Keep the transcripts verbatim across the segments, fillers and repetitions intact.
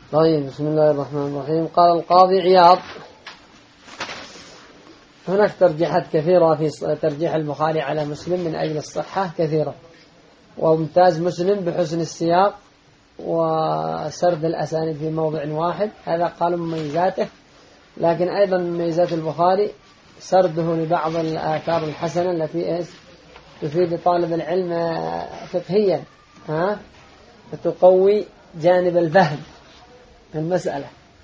طيب، بسم الله الرحمن الرحيم. قال القاضي عياض: هناك ترجيحات كثيرة في ترجيح البخاري على مسلم من أجل الصحة كثيرة، وممتاز مسلم بحسن السياق وسرد الأسانيد في موضع واحد، هذا قالوا مميزاته. لكن أيضا مميزات البخاري سرده لبعض الآثار الحسنة التي إيش تفيد طالب العلم فقهيا، ها فتقوي جانب الفهم في المسألة.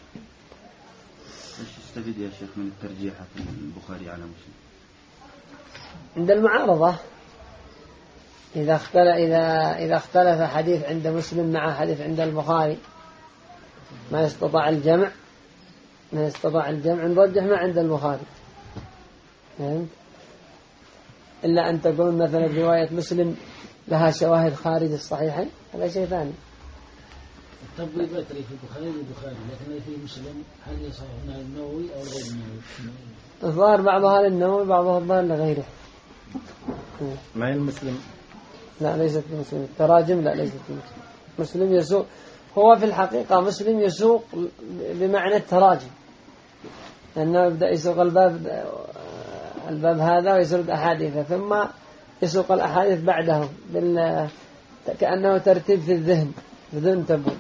ايش يستفيد يا شيخ من الترجيحات البخاري على مسلم؟ عند المعارضة، إذا اختلف إذا إذا اختلف حديث عند مسلم مع حديث عند البخاري ما يستطاع الجمع ما يستطاع الجمع نرجح ما عند البخاري، فهمت؟ إلا أن تكون مثلا رواية مسلم لها شواهد خارج الصحيحين، هذا شيء ثاني. التبويبات اللي في البخاري البخاري لكن في مسلم هل يصح من النووي أو غير النووي؟ الظاهر بعضها للنووي بعضها الظاهر لغيره. ما هي المسلم؟ لا، ليست مسلم. التراجم لا، ليست مسلم. مسلم يسوق، هو في الحقيقة مسلم يسوق بمعنى التراجم، لأنه يبدأ يسوق الباب الباب هذا ويسرد أحاديثه، ثم يسوق الأحاديث بعده بال... كأنه ترتيب في الذهن بدون تبويب،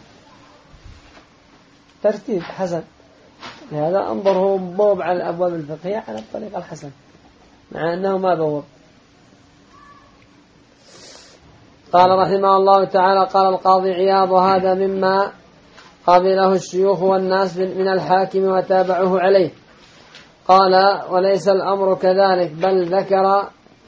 ترتيب حسن. لهذا انظره بوب على الأبواب الفقهية على الطريقة الحسن، مع أنه ما بوب. قال رحمه الله تعالى: قال القاضي عياض: وهذا مما قبله الشيوخ والناس من الحاكم وتابعوه عليه. قال: وليس الأمر كذلك، بل ذكر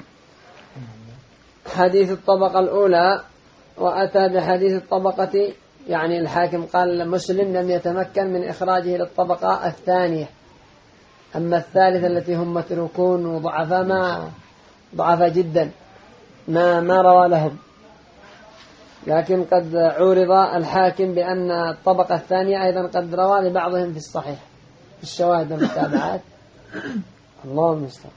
حديث الطبقة الأولى وأتى بحديث الطبقة، يعني الحاكم قال مسلم لم يتمكن من إخراجه للطبقة الثانية، أما الثالثة التي هم متروكون وضعفاء ما ضعفاء جدا ما ما روى لهم، لكن قد عورض الحاكم بأن الطبقة الثانية أيضا قد روى لبعضهم في الصحيح في الشواهد والمتابعات. الله المستعان.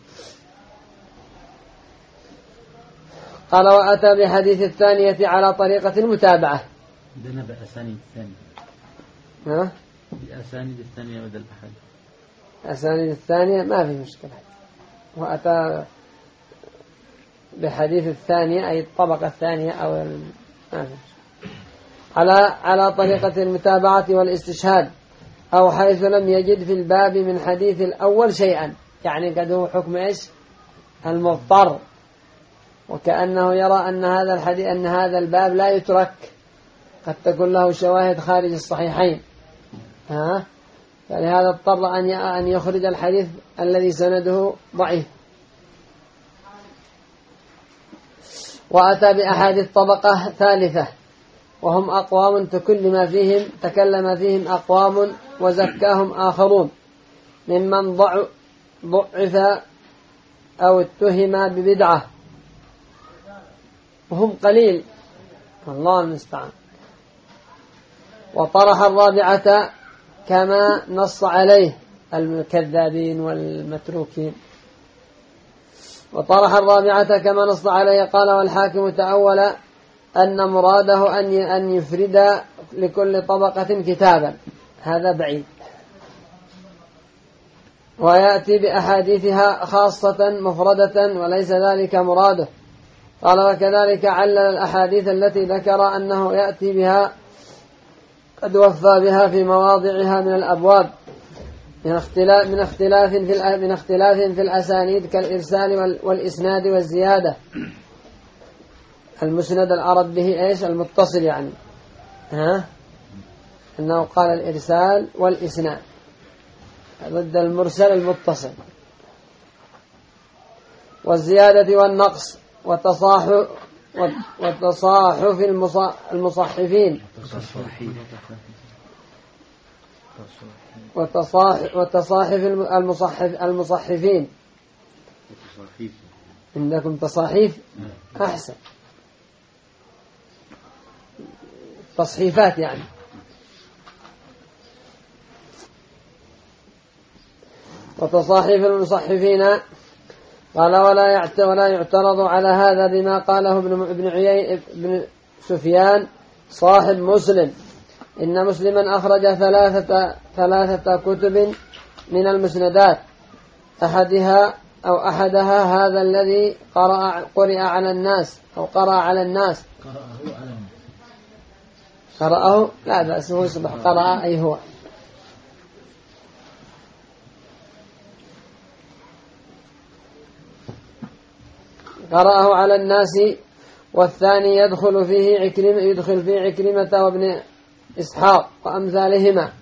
قال: وأتى بحديث الثانية على طريقة المتابعة. بدنا بأسانيد الثانية. ها؟ بأسانيد الثانية بدل أحد. أسانيد الثانية ما في مشكلة. وأتى بحديث الثانية أي الطبقة الثانية أو ما في مشكلة. على على طريقة المتابعة والاستشهاد، أو حيث لم يجد في الباب من حديث الأول شيئا، يعني قد هو حكم إيش المضطر، وكأنه يرى أن هذا الحديث أن هذا الباب لا يترك، قد تكون له شواهد خارج الصحيحين، ها فلهذا اضطر أن أن يخرج الحديث الذي سنده ضعيف. وأتى بأحاديث طبقة ثالثة وهم أقوام تكلم فيهم تكلم فيهم أقوام وزكاهم آخرون ممن ضعف أو اتهم ببدعة، وهم قليل، الله المستعان. وطرح الرابعة كما نص عليه الكذابين والمتروكين. وطرح الرابعة كما نص عليه. قال: والحاكم تأول أن مراده أن يفرد لكل طبقة كتابا، هذا بعيد، ويأتي بأحاديثها خاصة مفردة، وليس ذلك مراده. قال: وكذلك علل الأحاديث التي ذكر أنه يأتي بها قد وفى بها في مواضعها من الأبواب من اختلاف من اختلاف في من اختلاف في الأسانيد كالإرسال والإسناد والزيادة. المسند الأرد به إيش المتصل، يعني ها أنه قال الإرسال والإسناد ضد المرسل المتصل. والزيادة والنقص والتصاحف والتصاحف المصحفين والتصاحف والتصاحف المصحف المصحفين. عندكم تصاحيف أحسن، تصحيفات يعني. وتصاحف المصحفين. قال: ولا ولا يعترض على هذا بما قاله ابن ابن عيينة ابن سفيان صاحب مسلم، إن مسلما أخرج ثلاثة, ثلاثة كتب من المسندات، أحدها أو أحدها هذا الذي قرأ, قرأ على الناس أو قرأ على الناس قرأه على الناس قرأه لا بأس، هو يصبح قرأ أي هو. قرأه على الناس. والثاني يدخل فيه عكرمة يدخل فيه عكرمة وابن إسحاق وأمثالهما،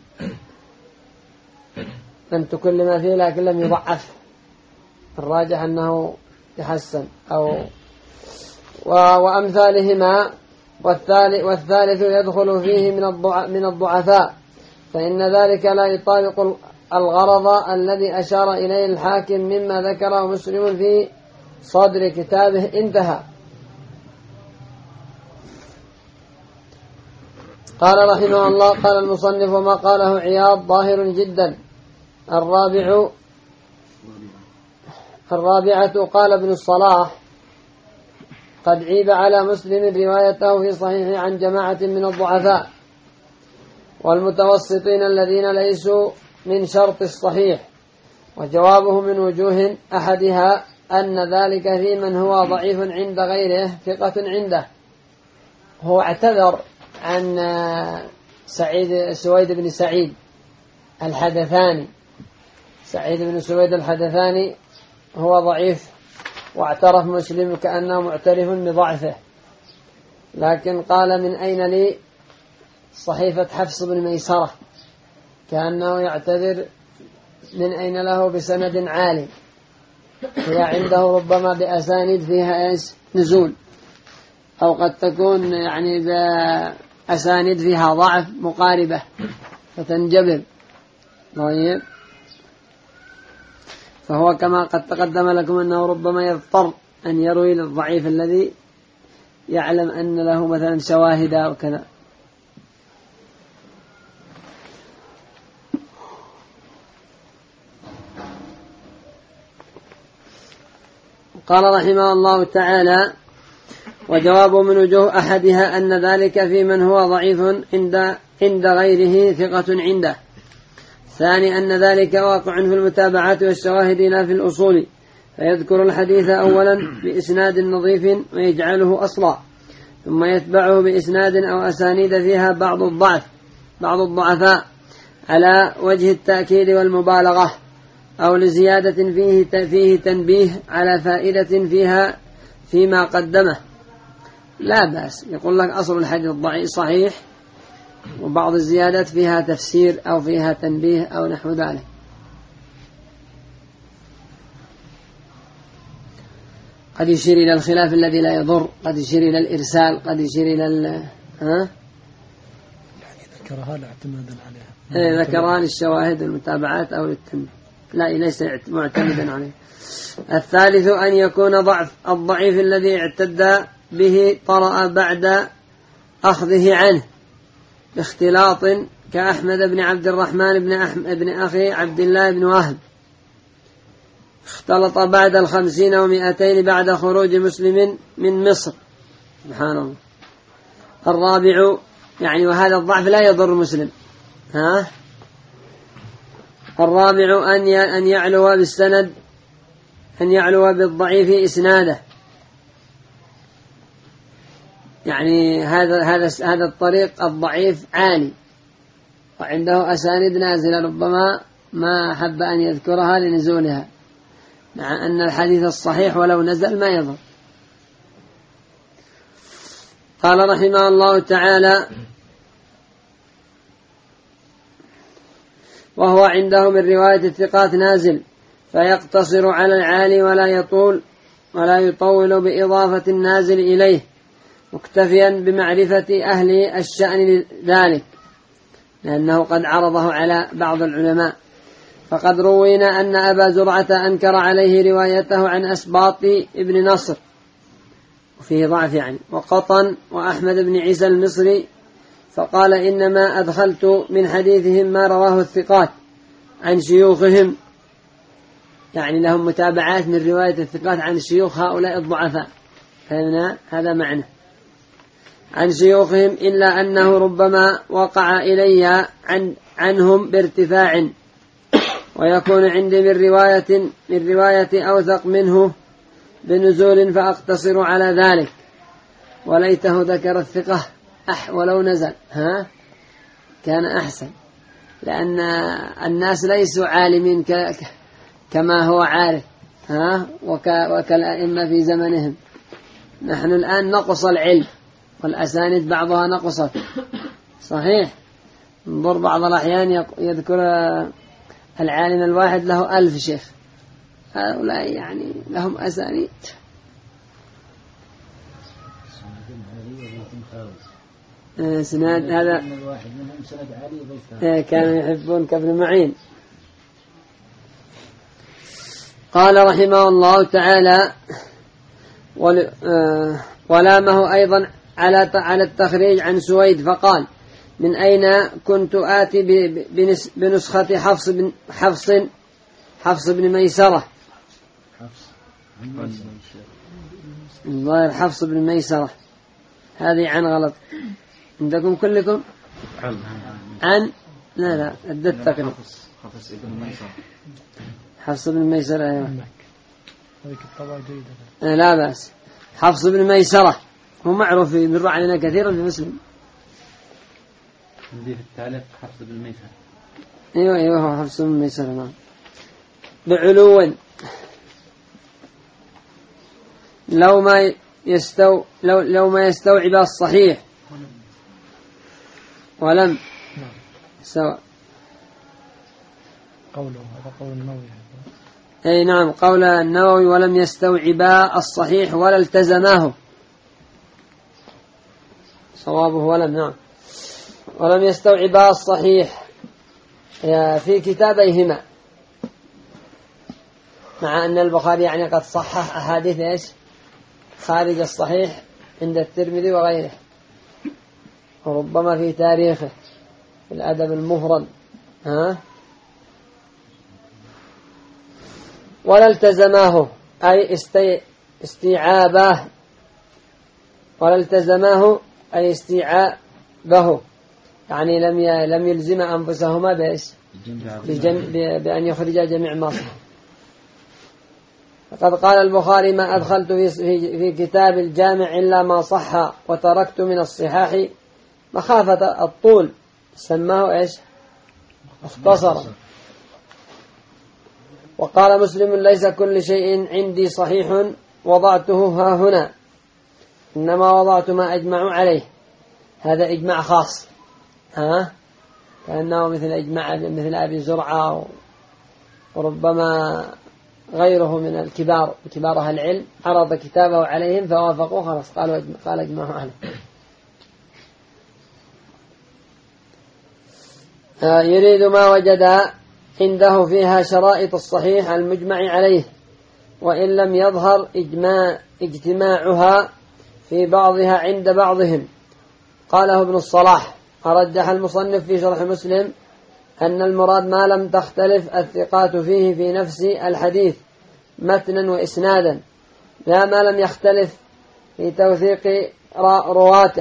لم تكلم فيه لكن لم يضعف، الراجح أنه يحسن أو وأمثالهما. والثالث, والثالث يدخل فيه من الضعفاء، فإن ذلك لا يطابق الغرض الذي أشار إليه الحاكم مما ذكره مسلم في صدر كتابه. انتهى. قال رحمه الله: قال المصنف: وما قاله عياض ظاهر جدا. الرابع الرابعة قال ابن الصلاح: قد عيب على مسلم روايته في صحيح عن جماعة من الضعفاء والمتوسطين الذين ليسوا من شرط الصحيح. وجوابه من وجوه: أحدها أن ذلك في من هو ضعيف عند غيره ثقة عنده. هو اعتذر عن سعيد سويد بن سعيد الحدثاني. سعيد بن سويد الحدثاني هو ضعيف، واعترف مسلم كأنه معترف بضعفه، لكن قال: من أين لي صحيفة حفص بن ميسرة؟ كأنه يعتذر من أين له بسند عالي، هي عنده ربما بأسانيد فيها نزول، أو قد تكون يعني بأسانيد فيها ضعف مقاربة فتنجبر. طيب، فهو كما قد تقدم لكم أنه ربما يضطر أن يروي للضعيف الذي يعلم أن له مثلا شواهد أو كذا. قال رحمه الله تعالى: وجواب من وجوه أحدها أن ذلك في من هو ضعيف عند عند غيره ثقة عنده. ثاني أن ذلك واقع في المتابعات والشواهد لا في الأصول، فيذكر الحديث أولا بإسناد نظيف ويجعله أصلا، ثم يتبعه بإسناد أو أسانيد فيها بعض الضعف بعض الضعفاء على وجه التأكيد والمبالغة، أو لزيادة فيه فيه تنبيه على فائدة فيها فيما قدمه. لا بأس، يقول لك أصل الحديث ضعيف صحيح، وبعض الزيادات فيها تفسير أو فيها تنبيه أو نحو ذلك. قد يشير إلى الخلاف الذي لا يضر، قد يشير إلى الإرسال، قد يشير إلى ال ها يعني ذكرها لاعتمادا عليها، إيه ذكرها للشواهد والمتابعات أو للتنبيه، لا ليس معتمدا عليه. الثالث أن يكون ضعف الضعيف الذي اعتد به طرأ بعد أخذه عنه باختلاط، كأحمد بن عبد الرحمن بن, أحمد بن أخي عبد الله بن وهب، اختلط بعد الخمسين ومئتين بعد خروج مسلم من مصر. سبحان الله. الرابع يعني وهذا الضعف لا يضر مسلم، ها الرابع أن أن يعلو بالسند أن يعلو بالضعيف إسناده، يعني هذا هذا هذا الطريق الضعيف عالي وعنده أسانيد نازلة، ربما ما أحب أن يذكرها لنزولها، مع أن الحديث الصحيح ولو نزل ما يضر. قال رحمه الله تعالى: وهو عنده من رواية الثقات نازل، فيقتصر على العالي ولا يطول ولا يطول بإضافة النازل إليه، مكتفيا بمعرفة أهل الشأن ذلك، لأنه قد عرضه على بعض العلماء. فقد روينا أن أبا زرعة أنكر عليه روايته عن أسباط ابن نصر، وفيه ضعف يعني، وقطن وأحمد بن عيسى المصري، فقال: إنما أدخلت من حديثهم ما رواه الثقات عن شيوخهم، يعني لهم متابعات من رواية الثقات عن شيوخ هؤلاء الضعفاء، فهمنا هذا معنى. عن شيوخهم إلا أنه ربما وقع إلي عن عنهم بارتفاع، ويكون عندي من رواية من رواية أوثق منه بنزول فأقتصر على ذلك. وليته ذكر الثقة أح ولو نزل ها كان أحسن، لأن الناس ليسوا عالمين كما هو عارف ها وكالأئمة في زمنهم. نحن الآن نقص العلم والأسانيد بعضها نقصت صحيح. انظر بعض الأحيان يذكر العالم الواحد له ألف شيخ، هؤلاء يعني لهم أسانيد. سناد هذا كانوا يحبون كابن معين. قال رحمه الله تعالى ولامه أيضا على على التخريج عن سويد فقال من أين كنت آتي بنسخة حفص بن حفص حفص بن ميسرة الظاهر حفص بن ميسرة، هذه عن غلط عندكم كلكم عن لا لا الدت تقريبا حفص بن ميسرة حفص بن ميسرة أيوة هذه الطبعة جيدة لا بأس. حفص بن ميسرة هو معروف يمر علينا كثيرا في مسلم. عندي في التعليق حفص بن ميسرة. أيوة أيوة هو حفص بن ميسرة نعم. بعلو لو ما يستو لو لو ما يستوعب الصحيح ولم سواء قوله هذا قول النووي. أي نعم قول النووي ولم يستوعبا الصحيح ولا التزماه، صوابه ولم نعم ولم يستوعبا الصحيح في كتابيهما، مع أن البخاري يعني قد صحح أحاديث إيش خارج الصحيح عند الترمذي وغيره، وربما في تاريخه في الأدب المفرد ها ولا التزماه أي استي استيعابه ولا التزماه أي استيعابه، يعني لم لم يلزم أنفسهما بإيش بأن يخرج جميع ما صح. فقد قال البخاري ما أدخلت في في كتاب الجامع إلا ما صح وتركت من الصحاح مخافة الطول، سماه إيش اختصرا. وقال مسلم ليس كل شيء عندي صحيح وضعته ها هنا، إنما وضعت ما أجمع عليه. هذا إجماع خاص ها كأنه مثل إجماع مثل أبي زرعة وربما غيره من الكبار كبار أهل العلم عرض كتابه عليهم فوافقوا خلاص قالوا قال اجمعوا عليه. يريد ما وجد عنده فيها شرائط الصحيح المجمع عليه، وإن لم يظهر إجماع اجتماعها في بعضها عند بعضهم. قاله ابن الصلاح أرجح المصنف في شرح مسلم أن المراد ما لم تختلف الثقات فيه في نفس الحديث متنا وإسنادا، لا ما لم يختلف في توثيق رواته.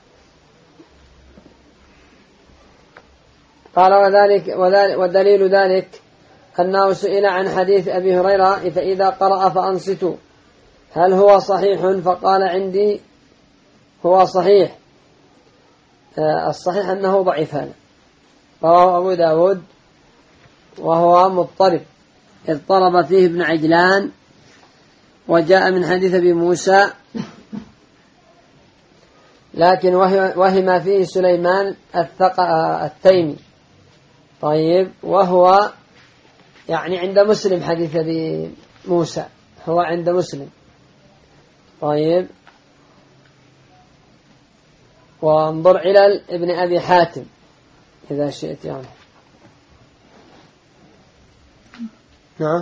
قال وذلك ودليل ذلك أنه سئل عن حديث أبي هريرة فإذا قرأ فأنصتوا هل هو صحيح؟ فقال عندي هو صحيح. الصحيح أنه ضعيف هذا، رواه أبو داود وهو مضطرب اضطرب فيه ابن عجلان، وجاء من حديث أبي موسى لكن وهم فيه سليمان التيمي. طيب وهو يعني عند مسلم حديث أبي موسى هو عند مسلم. طيب وانظر إلى ابن أبي حاتم إذا شئت يعني نعم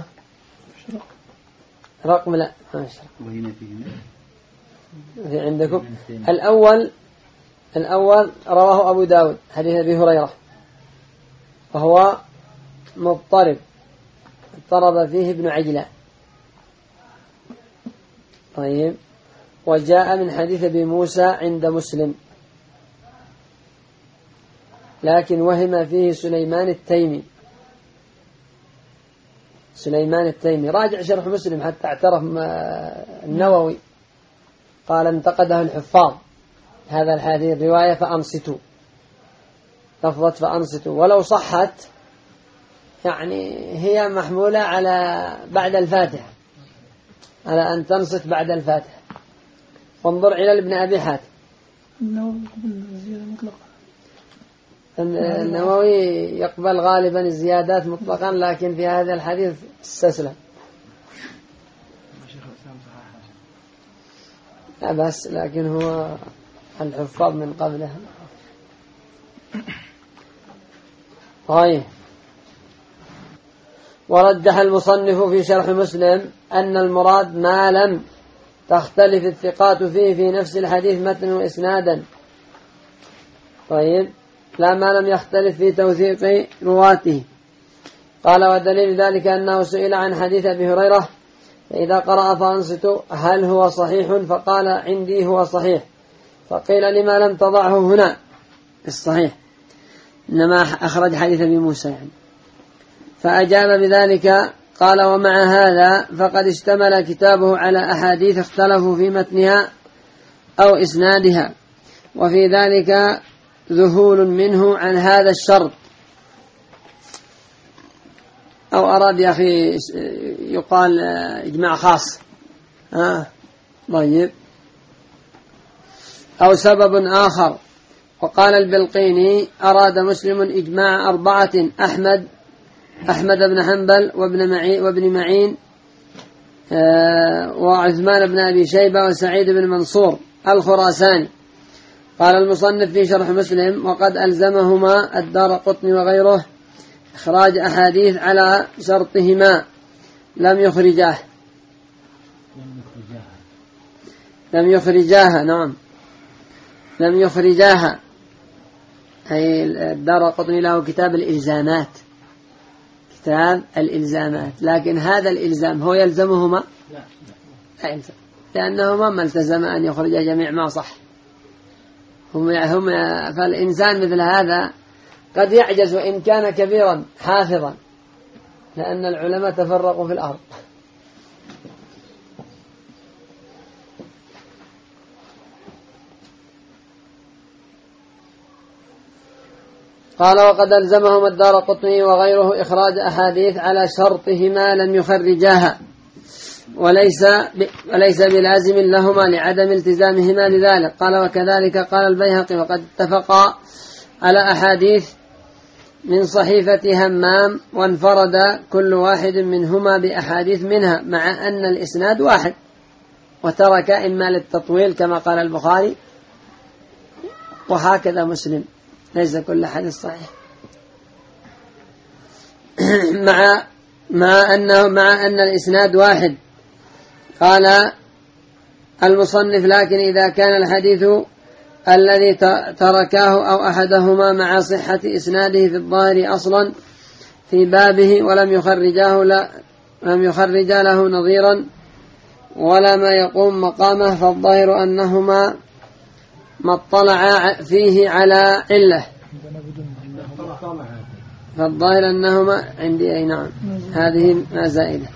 رقم لا ما وهنا فيه في عندكم الأول الأول رواه أبو داود حديث أبي هريرة وهو مضطرب اضطرب فيه ابن عجلان. طيب وجاء من حديث أبي موسى عند مسلم، لكن وهم فيه سليمان التيمي. سليمان التيمي راجع شرح مسلم حتى اعترف النووي قال انتقده الحفاظ هذا الحديث الرواية فأنصتوا، لفظة فأنصتوا، ولو صحت يعني هي محمولة على بعد الفاتحة، على أن تنصت بعد الفاتحة. وانظر إلى ابن أبي حاتم النووي يقبل غالبا الزيادات مطلقا، لكن في هذا الحديث استسلم. لا بس لكن هو الحفاظ من قبله. طيب. ورجح المصنف في شرح مسلم أن المراد ما لم تختلف الثقات فيه في نفس الحديث متن وإسنادا. طيب، لا ما لم يختلف في توثيق رواته. قال ودليل ذلك أنه سئل عن حديث أبي هريرة فإذا قرأ فأنصتوا هل هو صحيح؟ فقال عندي هو صحيح. فقيل لما لم تضعه هنا الصحيح، إنما أخرج حديث أبي موسى يعني. فأجاب بذلك قال ومع هذا فقد اشتمل كتابه على أحاديث اختلفوا في متنها أو إسنادها، وفي ذلك ذهول منه عن هذا الشرط. أو أراد يا أخي يقال إجماع خاص، آه. طيب، أو سبب آخر. وقال البلقيني أراد مسلم إجماع أربعة: أحمد أحمد بن حنبل وابن معين, وابن معين آه وعثمان بن أبي شيبة وسعيد بن منصور الخراساني. قال المصنف في شرح مسلم وقد ألزمهما الدارقطني وغيره إخراج أحاديث على شرطهما لم يخرجاه لم يخرجاها نعم لم يخرجاها أي الدارقطني له كتاب الإلزامات، كتاب الإلزامات، لكن هذا الإلزام هو يلزمهما؟ لا لا يلزم، لأنهما ما التزم أن يخرج جميع ما صح. هم هم فالإنسان مثل هذا قد يعجز وإن كان كبيرا حافظا، لأن العلماء تفرقوا في الأرض. قال وقد ألزمهم الدارقطني وغيره إخراج أحاديث على شرطهما لم يخرجاها، وليس وليس بلازم لهما لعدم التزامهما لذلك. قال وكذلك قال البيهقي وقد اتفقا على أحاديث من صحيفة همام وانفرد كل واحد منهما بأحاديث منها مع أن الإسناد واحد، وترك إما للتطويل كما قال البخاري، وهكذا مسلم ليس كل حديث صحيح. مع مع أنه مع أن الإسناد واحد. قال المصنف لكن إذا كان الحديث الذي تركاه أو أحدهما مع صحة إسناده في الظاهر أصلا في بابه ولم يخرجاه لا لم يخرجا له نظيرا ولا ما يقوم مقامه، فالظاهر أنهما ما اطلع فيه على علة. فالظاهر أنهما عندي أي نعم هذه ما زائدة،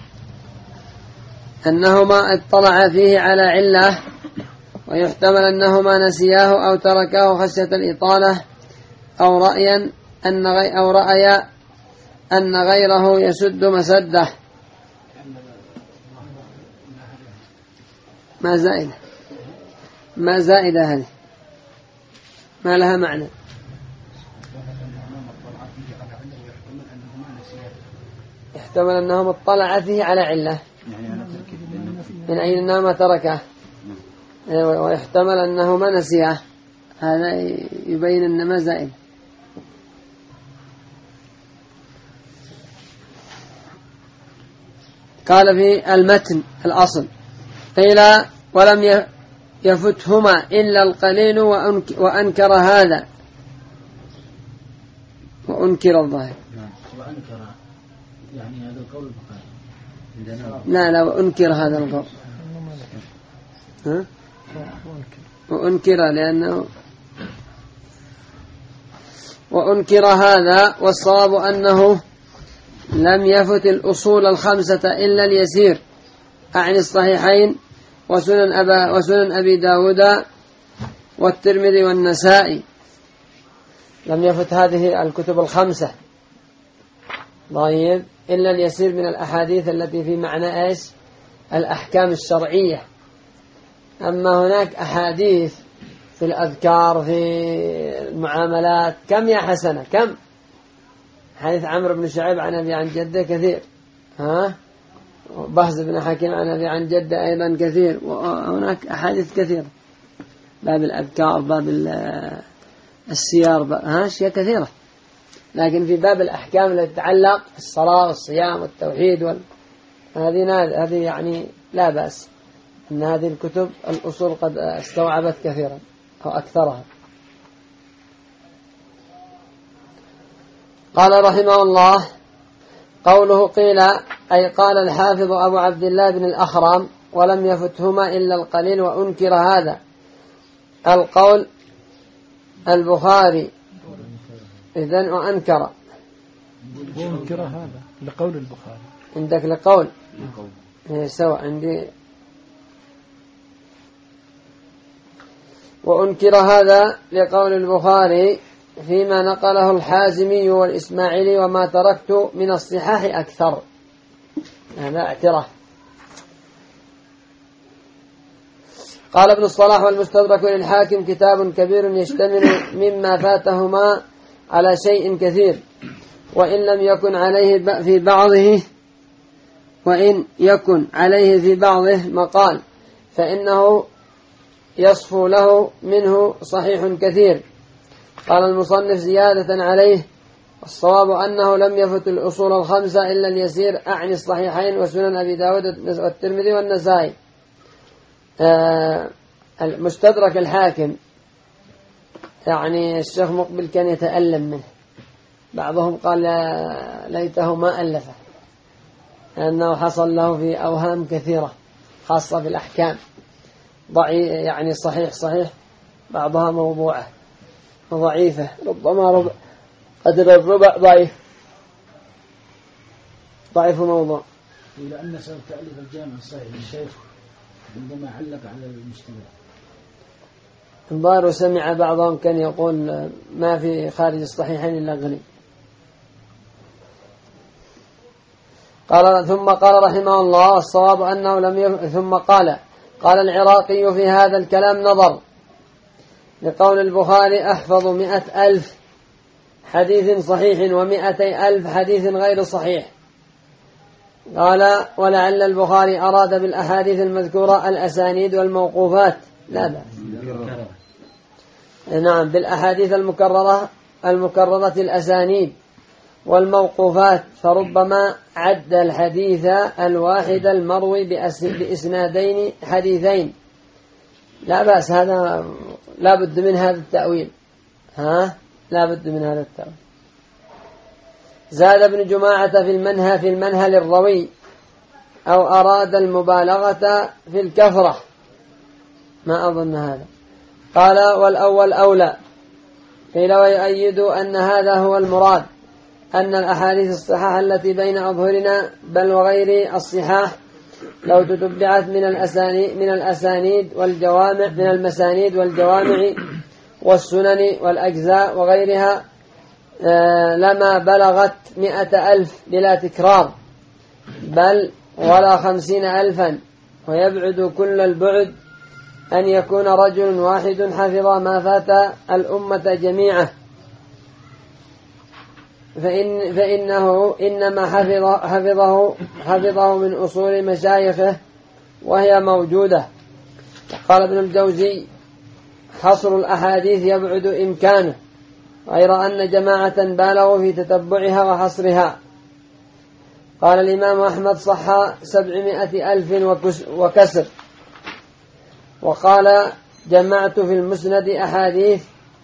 أنهما اطلع فيه على علة، ويحتمل أنهما نسياه أو تركاه خشية الإطالة أو رأيا أن غي أو رأيا أن غيره يسد مسده. ما زائدة ما زائدة هذه ما لها معنى. يحتمل أنهم اطلع فيه على علة من أين أنهما تركه، ويحتمل أنهما نسيه، هذا يبين أن ما زائد. قال في المتن الأصل قيل ولم يفتهما إلا القليل وأنكر هذا وأنكر الظاهر. وأنكر يعني هذا القول البخاري. لا لا وأنكر هذا القول. ها؟ وأنكر لأنه وأنكر هذا، والصواب أنه لم يفت الأصول الخمسة إلا اليسير، أعني الصحيحين وسنن, أبا وسنن أبي داود والترمذي والنسائي، لم يفت هذه الكتب الخمسة طيب إلا اليسير من الأحاديث التي في معنى إيش الأحكام الشرعية. أما هناك أحاديث في الأذكار في المعاملات كم يا حسنة كم؟ حديث عمرو بن شعيب عن أبي عن جدة كثير، ها بهز بن حكيم عن أبي عن جدة أيضا كثير، وهناك أحاديث كثيرة باب الأذكار باب السيار ها أشياء كثيرة. لكن في باب الأحكام التي تتعلق الصلاة والصيام والتوحيد وال... هذه هذه يعني لا بأس أن هذه الكتب الأصول قد استوعبت كثيرا أو أكثرها. قال رحمه الله قوله قيل أي قال الحافظ أبو عبد الله بن الأخرم ولم يفتهما إلا القليل، وأنكر هذا القول البخاري إذن وأنكر وأنكر هذا لقول البخاري عندك لقول إيه سواء عندي وأنكر هذا لقول البخاري فيما نقله الحازمي والإسماعيلي وما تركت من الصحاح أكثر، هذا اعتراف. قال ابن الصلاح والمستدرك للحاكم كتاب كبير يشتمل مما فاتهما على شيء كثير، وإن لم يكن عليه في بعضه وإن يكن عليه في بعضه مقال فإنه يصفو له منه صحيح كثير. قال المصنف زيادة عليه الصواب أنه لم يفت الأصول الخمسة إلا اليسير، أعني الصحيحين وسنن أبي داود والترمذي والنسائي. آه المستدرك الحاكم يعني الشيخ مقبل كان يتألم منه، بعضهم قال ليته ما ألفه لأنه حصل له في أوهام كثيرة خاصة بالأحكام ضعيف، يعني صحيح صحيح بعضها موضوعة وضعيفة، ربما ربع قدر الربع ضعيف ضعيف موضوع. لأن سبب تأليف الجامع الصحيح للشيخ عندما علق على المشتبه الظاهر، وسمع بعضهم كان يقول ما في خارج الصحيحين إلا غني. قال ثم قال رحمه الله الصواب أنه لم يف... ثم قال قال العراقي في هذا الكلام نظر لقول البخاري أحفظ مئة ألف حديث صحيح ومئتي ألف حديث غير صحيح. قال ولعل البخاري أراد بالأحاديث المذكورة الأسانيد والموقوفات، لا بأس نعم بالأحاديث المكررة المكررة الأسانيد والموقوفات، فربما عد الحديث الواحد المروي بإسنادين حديثين، لا بأس، هذا لا بد من هذا التأويل، ها لا بد من هذا التأويل. زاد ابن جماعة في المنهى في المنهى للروي أو أراد المبالغة في الكثرة، ما أظن هذا. قال والأول أولى، قيل ويؤيد أن هذا هو المراد، أن الأحاديث الصحاح التي بين أظهرنا بل وغير الصحاح لو تتبعت من الأسانيد من الأسانيد والجوامع من المسانيد والجوامع والسنن والأجزاء وغيرها لما بلغت مئة ألف بلا تكرار بل ولا خمسين ألفا، ويبعد كل البعد أن يكون رجل واحد حفظ ما فات الأمة جميعا، فإن فإنه إنما حفظ حفظه حفظه من أصول مشايخه وهي موجودة. قال ابن الجوزي حصر الأحاديث يبعد إمكانه، غير أن جماعة بالغوا في تتبعها وحصرها. قال الإمام أحمد صح سبعمائة ألف وكسر. وقال جمعت في المسند أحاديث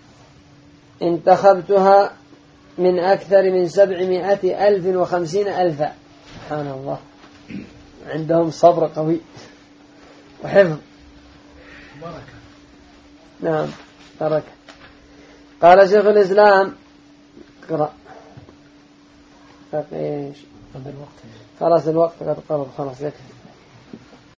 انتخبتها من أكثر من سبعمائة ألف وخمسين ألفا. سبحان الله، عندهم صبر قوي وحفظ. بركة. نعم بركة. قال شيخ الإسلام اقرأ. ايش هذا الوقت خلاص الوقت قد قرب خلاص يكفي.